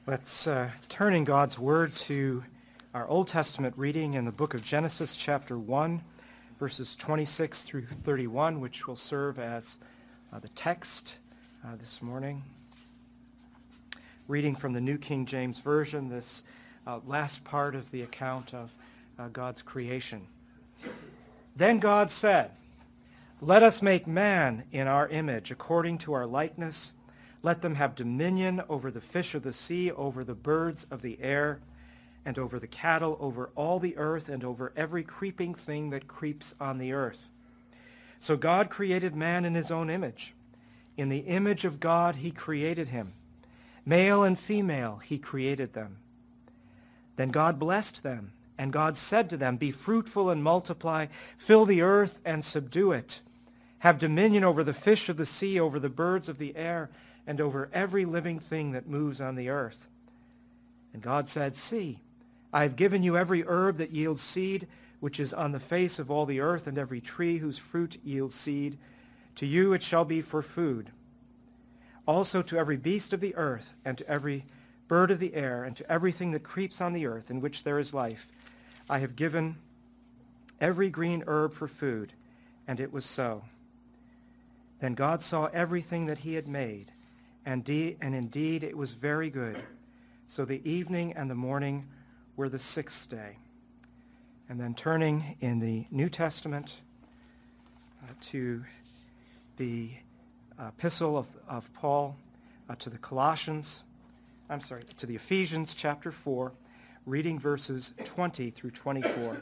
Let's turn in God's Word to our Old Testament reading in the book of Genesis, chapter 1, verses 26 through 31, which will serve as the text this morning. Reading from the New King James Version, this last part of the account of God's creation. Then God said, "Let us make man in our image, according to our likeness. Let them have dominion over the fish of the sea, over the birds of the air, and over the cattle, over all the earth, and over every creeping thing that creeps on the earth." So God created man in his own image. In the image of God he created him. Male and female he created them. Then God blessed them, and God said to them, "Be fruitful and multiply, fill the earth and subdue it. Have dominion over the fish of the sea, over the birds of the air, and over every living thing that moves on the earth." And God said, "See, I have given you every herb that yields seed, which is on the face of all the earth, and every tree whose fruit yields seed. To you it shall be for food. Also to every beast of the earth, and to every bird of the air, and to everything that creeps on the earth, in which there is life, I have given every green herb for food." And it was so. Then God saw everything that he had made, and indeed it was very good. So the evening and the morning were the sixth day. And then turning in the New Testament to the epistle of Paul to the Ephesians chapter 4, reading verses 20 through 24.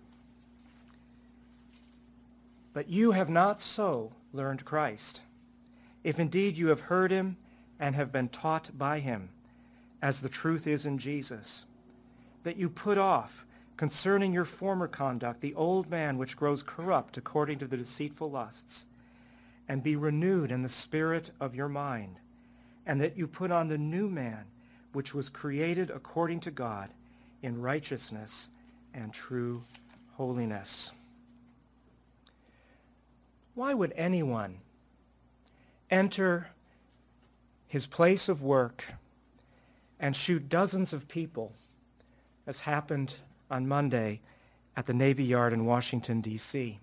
"But you have not so learned Christ, if indeed you have heard him and have been taught by him, as the truth is in Jesus, that you put off, concerning your former conduct, the old man which grows corrupt according to the deceitful lusts, and be renewed in the spirit of your mind, and that you put on the new man, which was created according to God, in righteousness and true holiness." Why would anyone enter his place of work and shoot dozens of people, as happened on Monday at the Navy Yard in Washington, D.C.?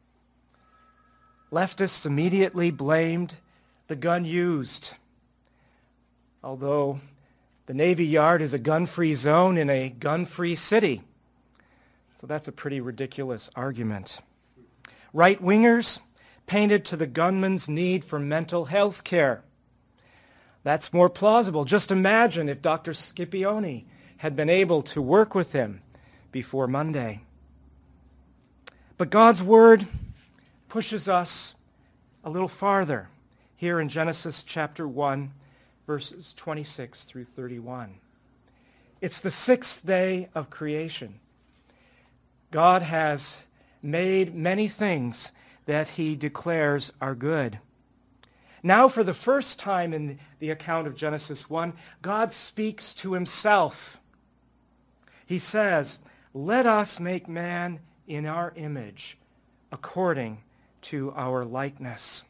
Leftists immediately blamed the gun used, although the Navy Yard is a gun-free zone in a gun-free city. So that's a pretty ridiculous argument. Right-wingers painted to the gunman's need for mental health care. That's more plausible. Just imagine if Dr. Scipione had been able to work with him before Monday. But God's word pushes us a little farther here in Genesis chapter 1, verses 26 through 31. It's the sixth day of creation. God has made many things that he declares are good. Now, for the first time in the account of Genesis 1, God speaks to himself. He says, "Let us make man in our image, according to our likeness."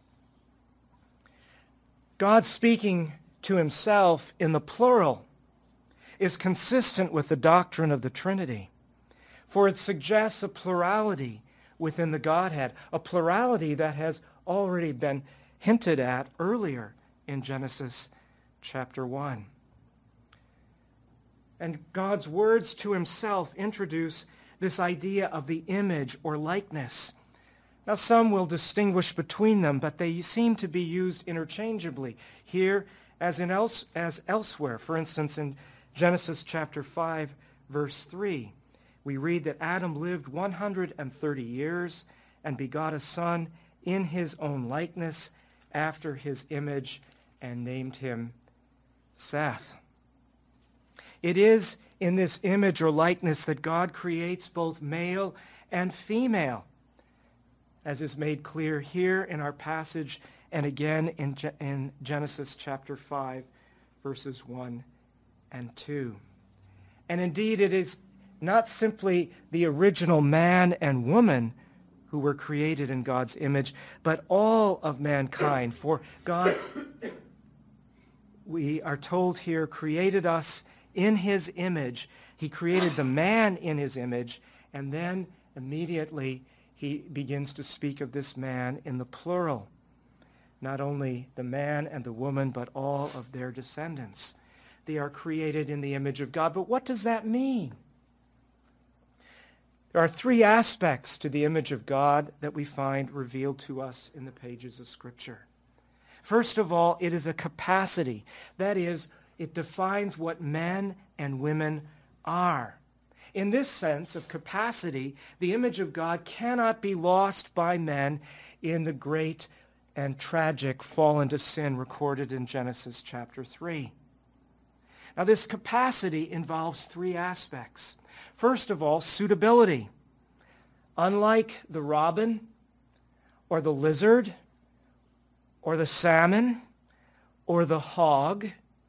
God speaking to himself in the plural is consistent with the doctrine of the Trinity, for it suggests a plurality within the Godhead, a plurality that has already been hinted at earlier in Genesis chapter 1. And God's words to himself introduce this idea of the image or likeness. Now, some will distinguish between them, but they seem to be used interchangeably here as elsewhere. For instance, in Genesis chapter 5, verse 3, we read that Adam lived 130 years and begot a son in his own likeness, after his image, and named him Seth. It is in this image or likeness that God creates both male and female, as is made clear here in our passage and again in Genesis chapter 5, verses 1 and 2. And indeed, it is not simply the original man and woman who were created in God's image, but all of mankind. For God we are told here, created us in his image. He created the man in his image, and then immediately he begins to speak of this man in the plural. Not only the man and the woman, but all of their descendants. They are created in the image of God. But what does that mean? There are three aspects to the image of God that we find revealed to us in the pages of Scripture. First of all, it is a capacity. That is, it defines what men and women are. In this sense of capacity, the image of God cannot be lost by men in the great and tragic fall into sin recorded in Genesis chapter 3. Now, this capacity involves three aspects. First of all, suitability. Unlike the robin or the lizard or the salmon or the hog,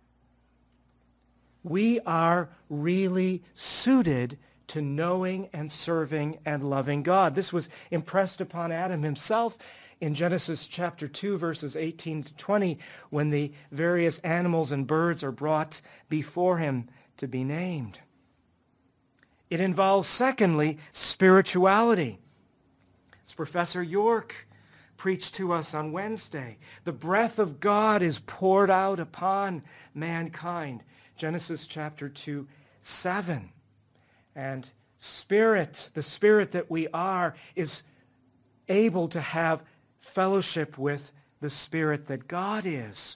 we are really suited to knowing and serving and loving God. This was impressed upon Adam himself in Genesis chapter 2, verses 18 to 20, when the various animals and birds are brought before him to be named. It involves, secondly, spirituality. As Professor York preached to us on Wednesday, the breath of God is poured out upon mankind. Genesis chapter 2, 7. And spirit, the spirit that we are, is able to have fellowship with the spirit that God is.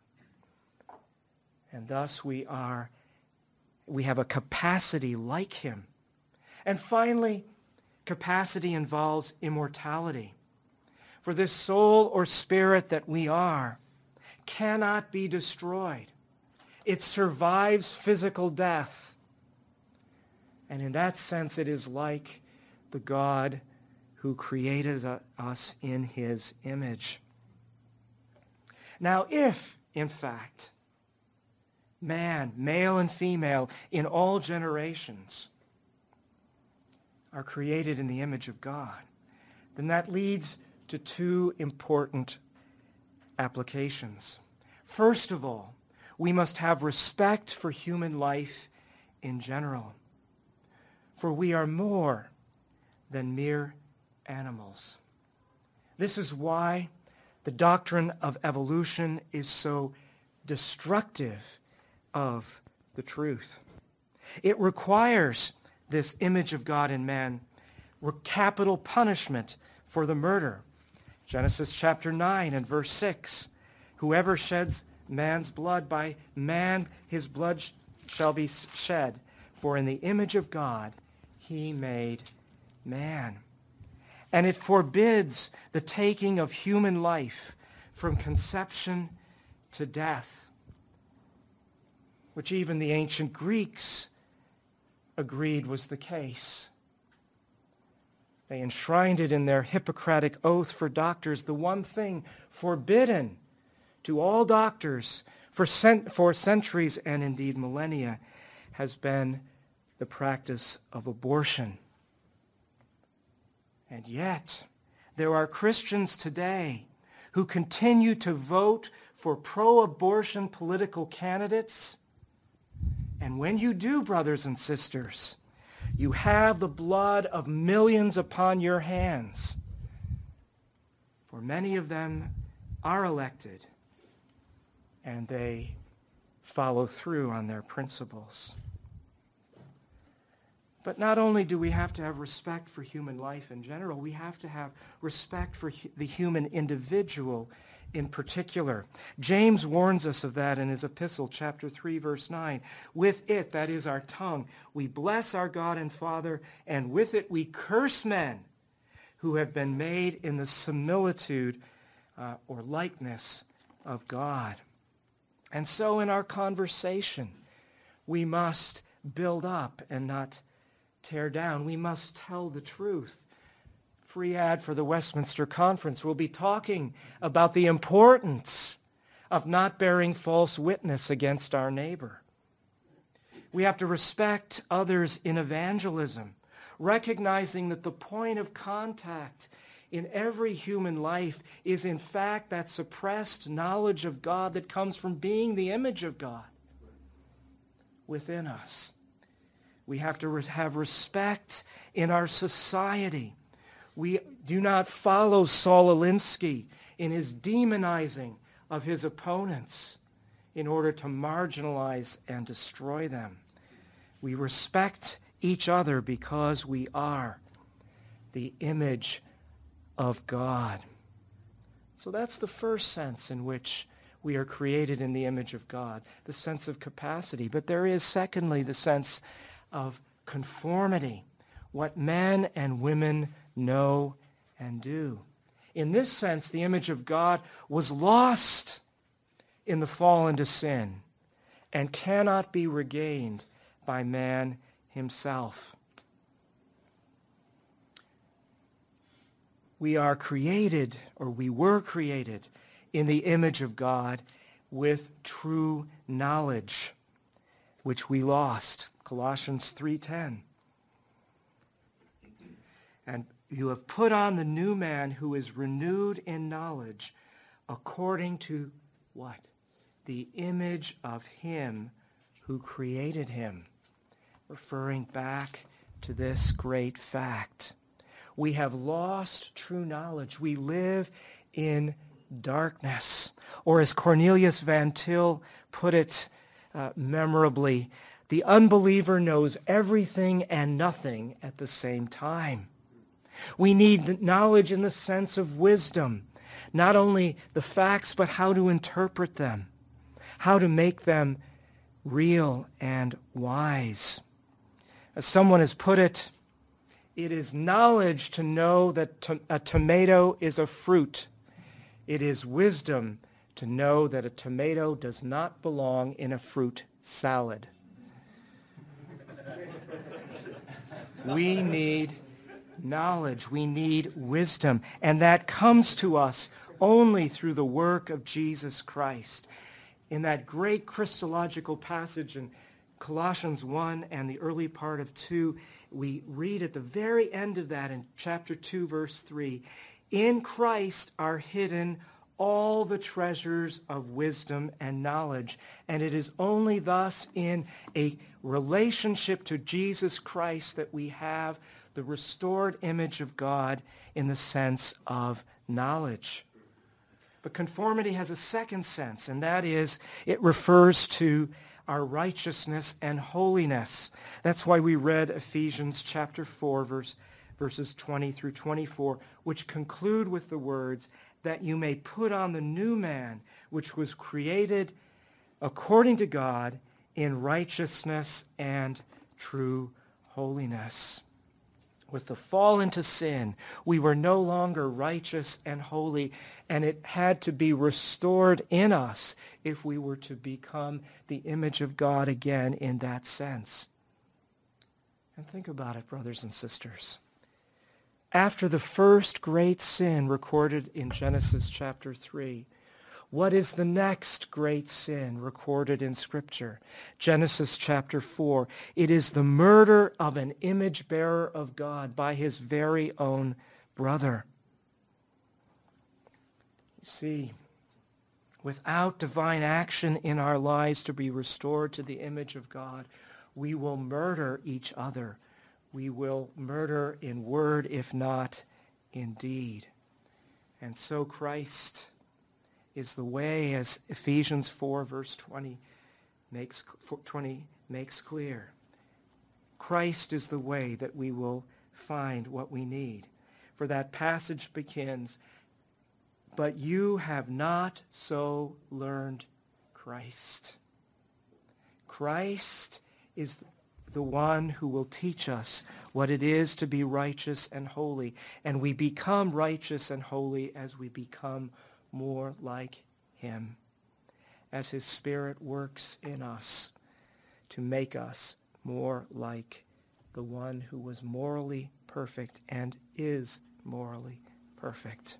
And thus we have a capacity like him. And finally, capacity involves immortality. For this soul or spirit that we are cannot be destroyed. It survives physical death. And in that sense, it is like the God who created us in his image. Now, if, in fact, man, male and female, in all generations are created in the image of God, then that leads to two important applications. First of all, we must have respect for human life in general, for we are more than mere animals. This is why the doctrine of evolution is so destructive of the truth. It requires this image of God in man, capital punishment for the murder. Genesis chapter 9 and verse 6, whoever sheds man's blood, by man his blood shall be shed, for in the image of God he made man. And it forbids the taking of human life from conception to death, which even the ancient Greeks agreed was the case. They enshrined it in their Hippocratic oath for doctors, the one thing forbidden to all doctors for centuries and indeed millennia has been the practice of abortion. And yet, there are Christians today who continue to vote for pro-abortion political candidates. And when you do, brothers and sisters, you have the blood of millions upon your hands. For many of them are elected, and they follow through on their principles. But not only do we have to have respect for human life in general, we have to have respect for the human individual in particular. James warns us of that in his epistle, chapter 3, verse 9. With it, that is our tongue, we bless our God and Father, and with it we curse men who have been made in the similitude or likeness of God. And so in our conversation, we must build up and not tear down. We must tell the truth. Free ad for the Westminster Conference. We'll be talking about the importance of not bearing false witness against our neighbor. We have to respect others in evangelism, recognizing that the point of contact in every human life is in fact that suppressed knowledge of God that comes from being the image of God within us. We have to have respect in our society. We do not follow Saul Alinsky in his demonizing of his opponents in order to marginalize and destroy them. We respect each other because we are the image of God. So that's the first sense in which we are created in the image of God, the sense of capacity. But there is, secondly, the sense of conformity, what men and women know and do. In this sense, the image of God was lost in the fall into sin and cannot be regained by man himself. We are created, or we were created, in the image of God with true knowledge, which we lost. Colossians 3:10. And you have put on the new man who is renewed in knowledge according to what? The image of him who created him. Referring back to this great fact. We have lost true knowledge. We live in darkness. Or as Cornelius Van Til put it memorably, the unbeliever knows everything and nothing at the same time. We need knowledge in the sense of wisdom, not only the facts, but how to interpret them, how to make them real and wise. As someone has put it, it is knowledge to know that a tomato is a fruit. It is wisdom to know that a tomato does not belong in a fruit salad. We need knowledge. We need wisdom. And that comes to us only through the work of Jesus Christ. In that great Christological passage in Colossians 1 and the early part of 2, we read at the very end of that in chapter 2, verse 3, in Christ are hidden all the treasures of wisdom and knowledge. And it is only thus in a relationship to Jesus Christ that we have the restored image of God in the sense of knowledge. But conformity has a second sense, and that is it refers to our righteousness and holiness. That's why we read Ephesians chapter 4, verses 20 through 24, which conclude with the words, that you may put on the new man, which was created according to God in righteousness and true holiness. With the fall into sin, we were no longer righteous and holy, and it had to be restored in us if we were to become the image of God again in that sense. And think about it, brothers and sisters. After the first great sin recorded in Genesis chapter 3, what is the next great sin recorded in Scripture? Genesis chapter 4. It is the murder of an image bearer of God by his very own brother. You see, without divine action in our lives to be restored to the image of God, we will murder each other. We will murder in word, if not in deed. And so Christ is the way, as Ephesians 4, verse 20 makes clear. Christ is the way that we will find what we need. For that passage begins, but you have not so learned Christ. Christ is the one who will teach us what it is to be righteous and holy. And we become righteous and holy as we become more like him, as his Spirit works in us to make us more like the one who was morally perfect and is morally perfect.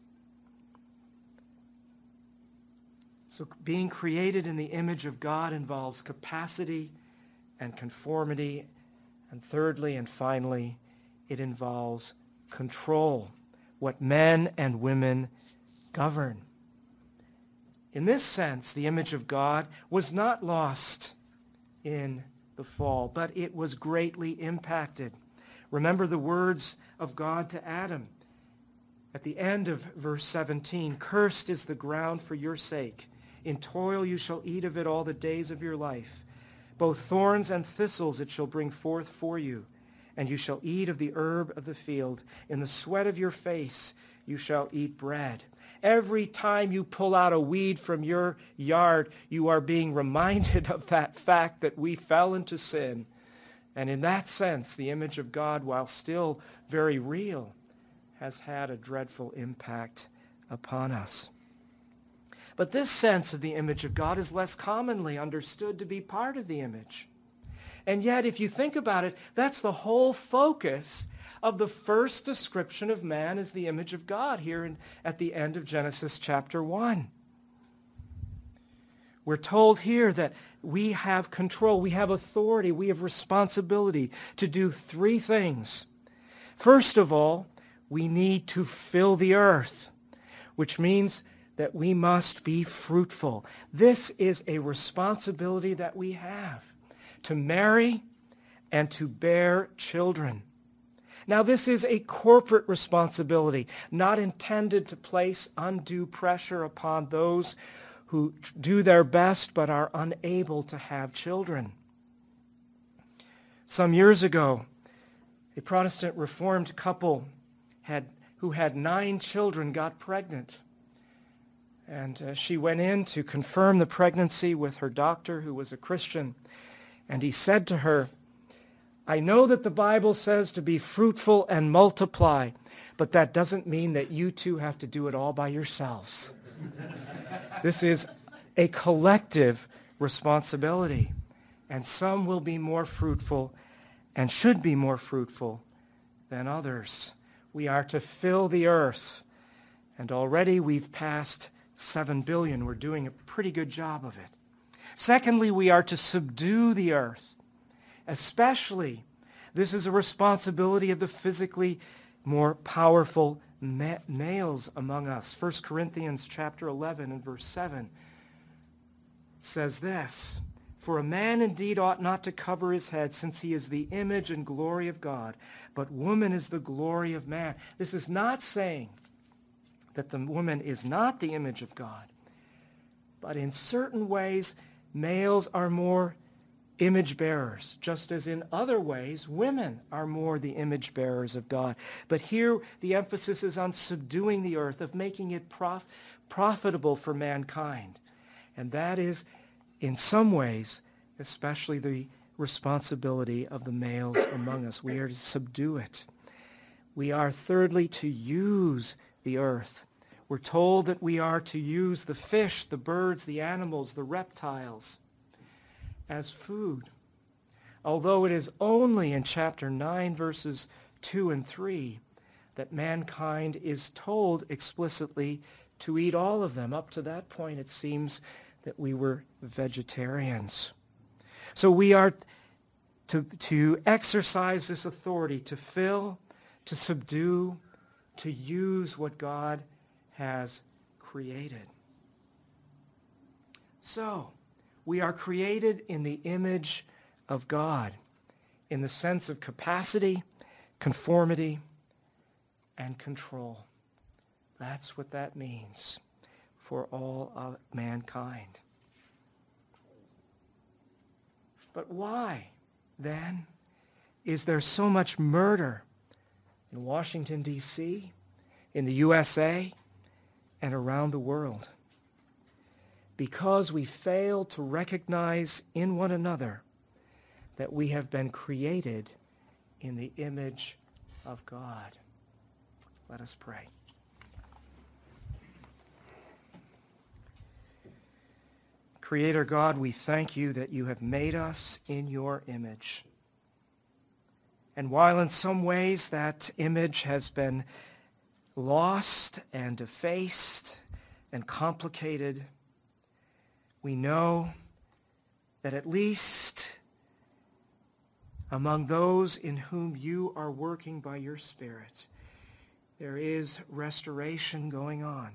So being created in the image of God involves capacity and conformity, and thirdly and finally, it involves control. what men and women govern. In this sense, the image of God was not lost in the fall, but it was greatly impacted. Remember the words of God to Adam at the end of verse 17, "Cursed is the ground for your sake. In toil you shall eat of it all the days of your life. Both thorns and thistles it shall bring forth for you, and you shall eat of the herb of the field. In the sweat of your face you shall eat bread." Every time you pull out a weed from your yard, you are being reminded of that fact that we fell into sin. And in that sense, the image of God, while still very real, has had a dreadful impact upon us. But this sense of the image of God is less commonly understood to be part of the image. And yet, if you think about it, that's the whole focus of the first description of man as the image of God here at the end of Genesis chapter 1. We're told here that we have control, we have authority, we have responsibility to do three things. First of all, we need to fill the earth, which means that we must be fruitful. This is a responsibility that we have, to marry and to bear children. Now, this is a corporate responsibility, not intended to place undue pressure upon those who do their best but are unable to have children. Some years ago, a Protestant Reformed couple who had 9 children got pregnant. And she went in to confirm the pregnancy with her doctor, who was a Christian. And he said to her, "I know that the Bible says to be fruitful and multiply, but that doesn't mean that you two have to do it all by yourselves." This is a collective responsibility, and some will be more fruitful and should be more fruitful than others. We are to fill the earth, and already we've passed 7 billion. We're doing a pretty good job of it. Secondly, we are to subdue the earth. Especially, this is a responsibility of the physically more powerful males among us. 1 Corinthians chapter 11 and verse 7 says this, "For a man indeed ought not to cover his head, since he is the image and glory of God, but woman is the glory of man." This is not saying that the woman is not the image of God, but in certain ways, males are more image bearers, just as in other ways, women are more the image bearers of God. But here, the emphasis is on subduing the earth, of making it profitable for mankind. And that is, in some ways, especially the responsibility of the males among us. We are to subdue it. We are, thirdly, to use the earth. We're told that we are to use the fish, the birds, the animals, the reptiles as food. Although it is only in chapter 9, verses 2 and 3, that mankind is told explicitly to eat all of them. Up to that point, it seems that we were vegetarians. So we are to exercise this authority, to fill, to subdue, to use what God has created. So, we are created in the image of God, in the sense of capacity, conformity, and control. That's what that means for all of mankind. But why, then, is there so much murder in Washington, D.C., in the USA, and around the world? Because we fail to recognize in one another that we have been created in the image of God. Let us pray. Creator God, we thank you that you have made us in your image. And while in some ways that image has been lost and defaced and complicated, we know that at least among those in whom you are working by your Spirit, There is restoration going on.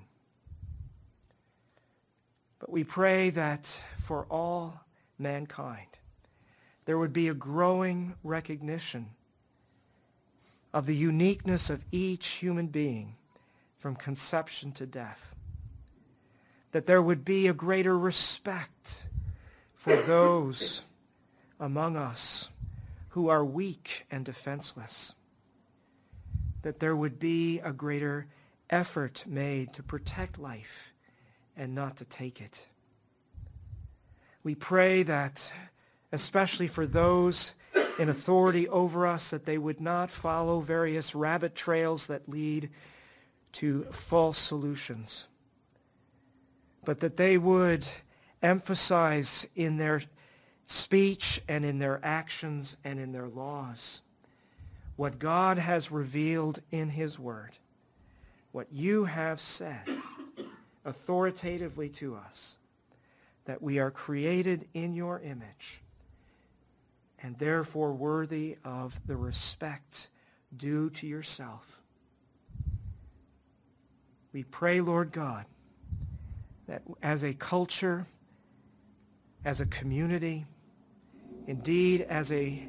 But we pray that for all mankind, there would be a growing recognition of the uniqueness of each human being from conception to death. That there would be a greater respect for those among us who are weak and defenseless. That there would be a greater effort made to protect life and not to take it. We pray that, especially for those in authority over us, that they would not follow various rabbit trails that lead to false solutions, but that they would emphasize in their speech and in their actions and in their laws what God has revealed in his word, what you have said authoritatively to us, that we are created in your image and therefore worthy of the respect due to yourself. We pray, Lord God, that as a culture, as a community, indeed as a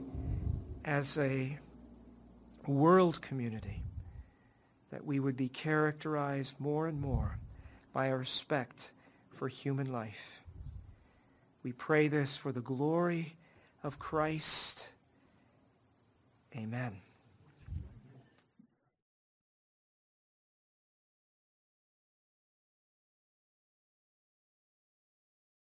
world community, that we would be characterized more and more by our respect for human life. We pray this for the glory of Christ. Amen.